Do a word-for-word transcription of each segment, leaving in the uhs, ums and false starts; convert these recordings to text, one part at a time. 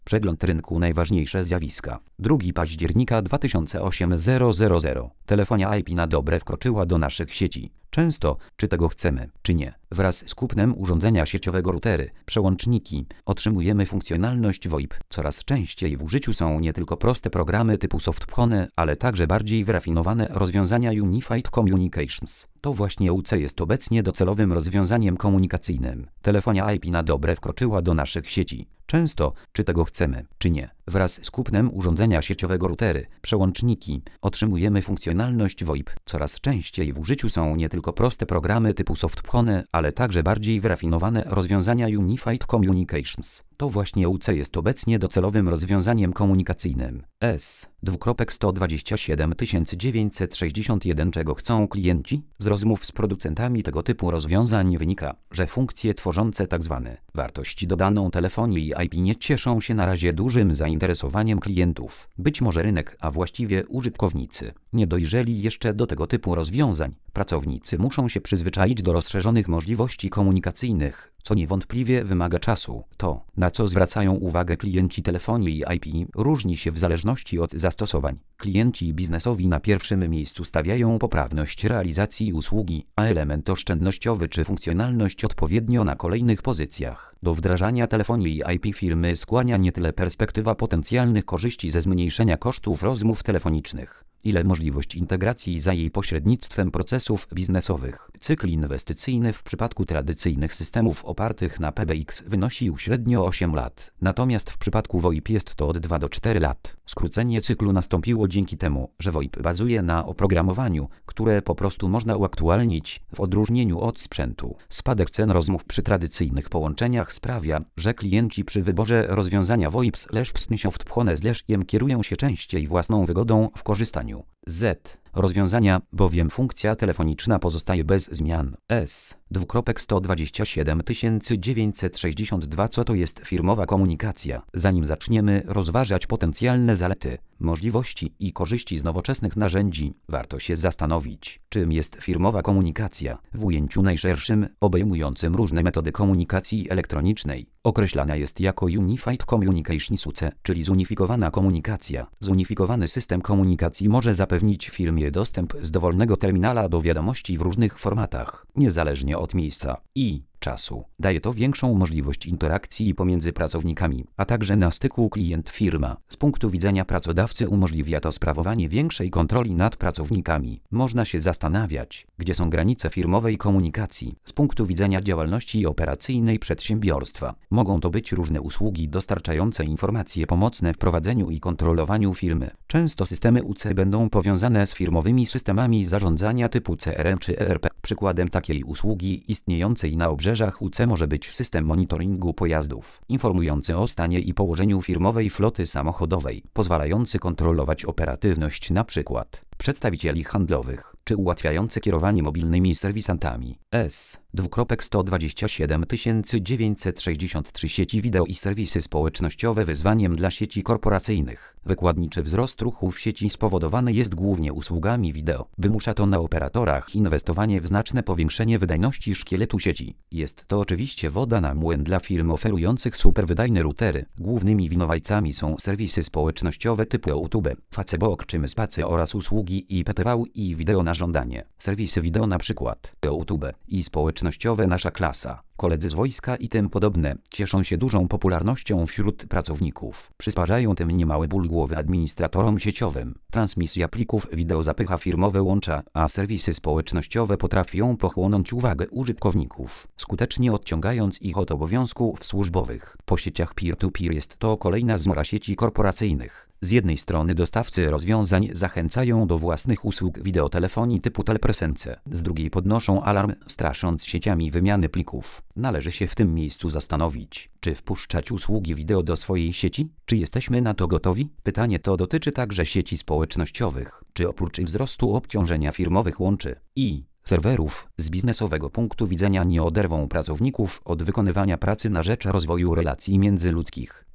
Przegląd rynku, najważniejsze zjawiska. drugiego października dwa tysiące osiemnastego. Telefonia I P na dobre wkroczyła do naszych sieci. Często, czy tego chcemy, czy nie, wraz z kupnem urządzenia sieciowego routery, przełączniki, otrzymujemy funkcjonalność V O I P. Coraz częściej w użyciu są nie tylko proste programy typu softphone, ale także bardziej wyrafinowane rozwiązania Unified Communications. To właśnie U C jest obecnie docelowym rozwiązaniem komunikacyjnym. Telefonia I P na dobre wkroczyła do naszych sieci. Często, czy tego chcemy, czy nie, wraz z kupnem urządzenia sieciowego routery, przełączniki, otrzymujemy funkcjonalność V O I P. Coraz częściej w użyciu są nie tylko proste programy typu softphone, ale także bardziej wyrafinowane rozwiązania Unified Communications. To właśnie U C jest obecnie docelowym rozwiązaniem komunikacyjnym. S. sto dwadzieścia siedem tysięcy dziewięćset sześćdziesiąt jeden. Czego chcą klienci? Z rozmów z producentami tego typu rozwiązań wynika, że funkcje tworzące tzw. wartość dodaną telefonii I P nie cieszą się na razie dużym zainteresowaniem klientów. Być może rynek, a właściwie użytkownicy, nie dojrzeli jeszcze do tego typu rozwiązań. Pracownicy muszą się przyzwyczaić do rozszerzonych możliwości komunikacyjnych, co niewątpliwie wymaga czasu. To, na co zwracają uwagę klienci telefonii I P, różni się w zależności od zastosowań. Klienci biznesowi na pierwszym miejscu stawiają poprawność realizacji usługi, a element oszczędnościowy czy funkcjonalność odpowiednio na kolejnych pozycjach. Do wdrażania telefonii I P firmy skłania nie tyle perspektywa potencjalnych korzyści ze zmniejszenia kosztów rozmów telefonicznych, ile możliwość integracji za jej pośrednictwem procesów biznesowych. Cykl inwestycyjny w przypadku tradycyjnych systemów opartych na P B X wynosił średnio osiem lat, natomiast w przypadku V O I P jest to od dwóch do czterech lat. Skrócenie cyklu nastąpiło dzięki temu, że V O I P bazuje na oprogramowaniu, które po prostu można uaktualnić, w odróżnieniu od sprzętu. Spadek cen rozmów przy tradycyjnych połączeniach sprawia, że klienci przy wyborze rozwiązania V O I P slash softphone slash iem kierują się częściej własną wygodą w korzystaniu z rozwiązania, bowiem funkcja telefoniczna pozostaje bez zmian. S. sto dwadzieścia siedem tysięcy dziewięćset sześćdziesiąt dwa. Co to jest firmowa komunikacja? Zanim zaczniemy rozważać potencjalne zalety, możliwości i korzyści z nowoczesnych narzędzi, warto się zastanowić, czym jest firmowa komunikacja w ujęciu najszerszym, obejmującym różne metody komunikacji elektronicznej. Określana jest jako Unified Communications U C, czyli zunifikowana komunikacja. Zunifikowany system komunikacji może zapewnić firmie dostęp z dowolnego terminala do wiadomości w różnych formatach, niezależnie od miejsca i czasu. Daje to większą możliwość interakcji pomiędzy pracownikami, a także na styku klient-firma. Z punktu widzenia pracodawcy umożliwia to sprawowanie większej kontroli nad pracownikami. Można się zastanawiać, gdzie są granice firmowej komunikacji. Z punktu widzenia działalności operacyjnej przedsiębiorstwa, mogą to być różne usługi dostarczające informacje pomocne w prowadzeniu i kontrolowaniu firmy. Często systemy U C będą powiązane z firmowymi systemami zarządzania typu C R M czy E R P. Przykładem takiej usługi istniejącej na obrzeżach U C może być system monitoringu pojazdów, informujący o stanie i położeniu firmowej floty samochodowej, pozwalający kontrolować operatywność np. przedstawicieli handlowych, czy ułatwiający kierowanie mobilnymi serwisantami. S. sto dwadzieścia siedem tysięcy dziewięćset sześćdziesiąt trzy. Sieci wideo i serwisy społecznościowe. Wyzwaniem dla sieci korporacyjnych. Wykładniczy wzrost ruchu w sieci spowodowany jest głównie usługami wideo. Wymusza to na operatorach inwestowanie w znaczne powiększenie wydajności szkieletu sieci. Jest to oczywiście woda na młyn dla firm oferujących superwydajne routery. Głównymi winowajcami są serwisy społecznościowe typu YouTube, Facebook czy Myspace oraz usługi I P T V i wideo na żądanie. Serwisy wideo np. YouTube i społecznościowe Nasza Klasa, Koledzy z Wojska i tym podobne cieszą się dużą popularnością wśród pracowników. Przysparzają tym niemały ból głowy administratorom sieciowym. Transmisja plików wideo zapycha firmowe łącza, a serwisy społecznościowe potrafią pochłonąć uwagę użytkowników, skutecznie odciągając ich od obowiązków służbowych. Po sieciach peer-to-peer jest to kolejna zmora sieci korporacyjnych. Z jednej strony dostawcy rozwiązań zachęcają do własnych usług wideotelefonii typu telepresence, z drugiej podnoszą alarm, strasząc sieciami wymiany plików. Należy się w tym miejscu zastanowić, czy wpuszczać usługi wideo do swojej sieci? Czy jesteśmy na to gotowi? Pytanie to dotyczy także sieci społecznościowych. Czy oprócz wzrostu obciążenia firmowych łączy i serwerów z biznesowego punktu widzenia nie oderwą pracowników od wykonywania pracy na rzecz rozwoju relacji międzyludzkich? Czy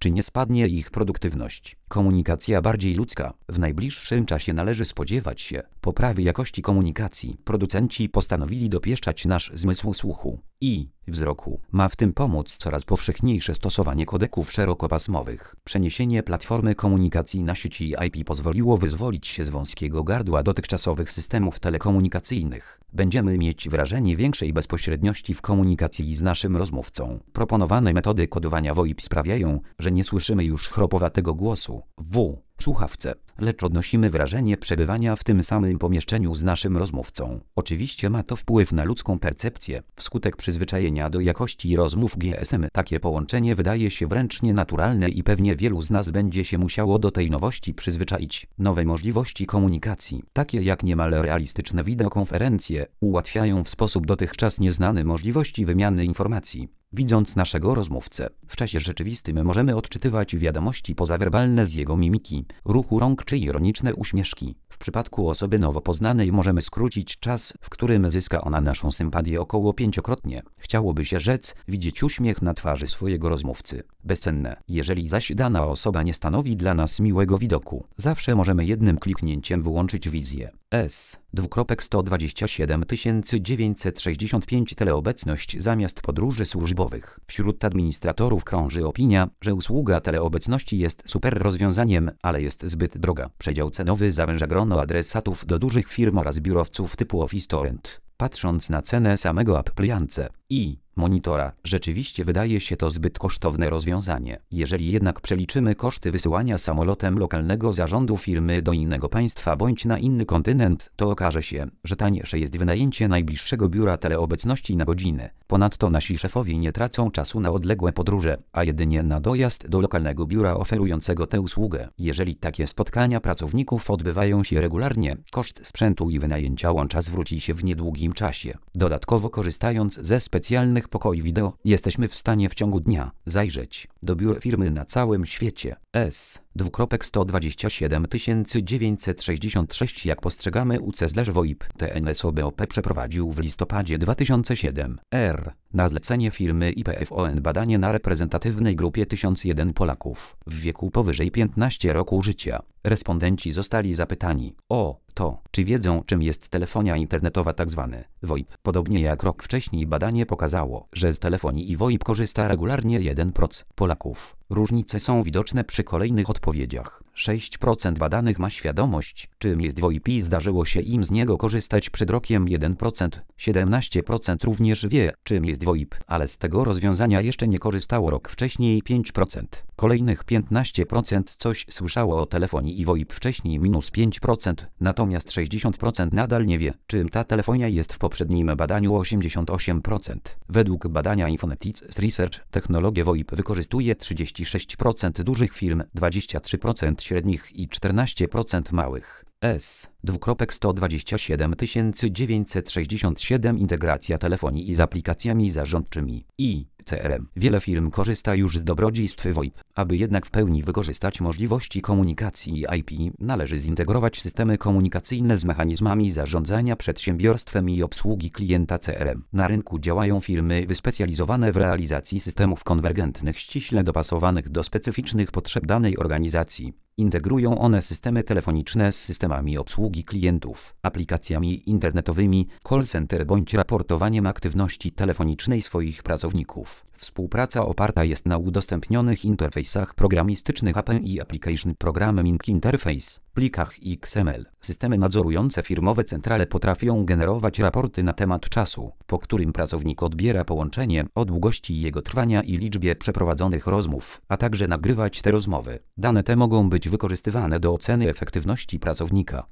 czy nie spadnie ich produktywność. Komunikacja bardziej ludzka. W najbliższym czasie należy spodziewać się poprawy jakości komunikacji. Producenci postanowili dopieszczać nasz zmysł słuchu i wzroku. Ma w tym pomóc coraz powszechniejsze stosowanie kodeków szerokopasmowych. Przeniesienie platformy komunikacji na sieci I P pozwoliło wyzwolić się z wąskiego gardła dotychczasowych systemów telekomunikacyjnych. Będziemy mieć wrażenie większej bezpośredniości w komunikacji z naszym rozmówcą. Proponowane metody kodowania V O I P sprawiają, że nie słyszymy już chropowatego głosu w słuchawce, lecz odnosimy wrażenie przebywania w tym samym pomieszczeniu z naszym rozmówcą. Oczywiście ma to wpływ na ludzką percepcję. Wskutek przyzwyczajenia do jakości rozmów G S M takie połączenie wydaje się wręcz nienaturalne i pewnie wielu z nas będzie się musiało do tej nowości przyzwyczaić. Nowe możliwości komunikacji, takie jak niemal realistyczne wideokonferencje, ułatwiają w sposób dotychczas nieznany możliwości wymiany informacji. Widząc naszego rozmówcę w czasie rzeczywistym możemy odczytywać wiadomości pozawerbalne z jego mimiki, ruchu rąk czy ironiczne uśmieszki. W przypadku osoby nowo poznanej możemy skrócić czas, w którym zyska ona naszą sympatię około pięciokrotnie. Chciałoby się rzec, widzieć uśmiech na twarzy swojego rozmówcy. Bezcenne. Jeżeli zaś dana osoba nie stanowi dla nas miłego widoku, zawsze możemy jednym kliknięciem wyłączyć wizję. S. sto dwadzieścia siedem tysięcy dziewięćset sześćdziesiąt pięć Teleobecność zamiast podróży służbowych. Wśród administratorów krąży opinia, że usługa teleobecności jest super rozwiązaniem, ale jest zbyt droga. Przedział cenowy zawęża grono adresatów do dużych firm oraz biurowców typu Office Torrent. Patrząc na cenę samego appliance i monitora, rzeczywiście wydaje się to zbyt kosztowne rozwiązanie. Jeżeli jednak przeliczymy koszty wysyłania samolotem lokalnego zarządu firmy do innego państwa bądź na inny kontynent, to okaże się, że tańsze jest wynajęcie najbliższego biura teleobecności na godzinę. Ponadto nasi szefowie nie tracą czasu na odległe podróże, a jedynie na dojazd do lokalnego biura oferującego tę usługę. Jeżeli takie spotkania pracowników odbywają się regularnie, koszt sprzętu i wynajęcia łącza zwróci się w niedługim czasie. Dodatkowo korzystając ze specjalnych pokoi wideo, jesteśmy w stanie w ciągu dnia zajrzeć do biur firmy na całym świecie. S. sto dwadzieścia siedem tysięcy dziewięćset sześćdziesiąt sześć Jak postrzegamy U C V O I P T N S O B O P przeprowadził w listopadzie dwa tysiące siódmego R. Na zlecenie firmy I P F O N badanie na reprezentatywnej grupie tysiąc jeden Polaków w wieku powyżej piętnastu roku życia. Respondenci zostali zapytani o to, czy wiedzą, czym jest telefonia internetowa tzw. V O I P. Podobnie jak rok wcześniej badanie pokazało, że z telefonii i V O I P korzysta regularnie jeden procent Polaków. Różnice są widoczne przy kolejnych odpowiedziach. sześć procent badanych ma świadomość, czym jest V O I P i zdarzyło się im z niego korzystać przed rokiem jeden procent. siedemnaście procent również wie, czym jest V O I P, ale z tego rozwiązania jeszcze nie korzystało rok wcześniej pięć procent. Kolejnych piętnaście procent coś słyszało o telefonii i V O I P wcześniej minus pięć procent, natomiast sześćdziesiąt procent nadal nie wie, czym ta telefonia jest w poprzednim badaniu osiemdziesiąt osiem procent. Według badania Infonetics Research technologię V O I P wykorzystuje trzydzieści sześć procent dużych firm, dwadzieścia trzy procent średnich i czternaście procent małych. S. sto dwadzieścia siedem tysięcy dziewięćset sześćdziesiąt siedem Integracja telefonii z aplikacjami zarządczymi i C R M. Wiele firm korzysta już z dobrodziejstw V O I P. Aby jednak w pełni wykorzystać możliwości komunikacji I P, należy zintegrować systemy komunikacyjne z mechanizmami zarządzania przedsiębiorstwem i obsługi klienta C R M. Na rynku działają firmy wyspecjalizowane w realizacji systemów konwergentnych ściśle dopasowanych do specyficznych potrzeb danej organizacji. Integrują one systemy telefoniczne z systemami obsługi klientów, aplikacjami internetowymi, call center bądź raportowaniem aktywności telefonicznej swoich pracowników. Współpraca oparta jest na udostępnionych interfejsach programistycznych A P I i Application Programming Interface, plikach X M L. Systemy nadzorujące firmowe centrale potrafią generować raporty na temat czasu, po którym pracownik odbiera połączenie, o długości jego trwania i liczbie przeprowadzonych rozmów, a także nagrywać te rozmowy. Dane te mogą być wykorzystywane do oceny efektywności pracownika,